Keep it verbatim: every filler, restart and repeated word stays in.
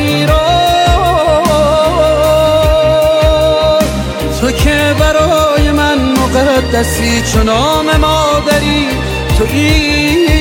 ایران، تو که برای من مقدسی چو نام مادری، تو ایران.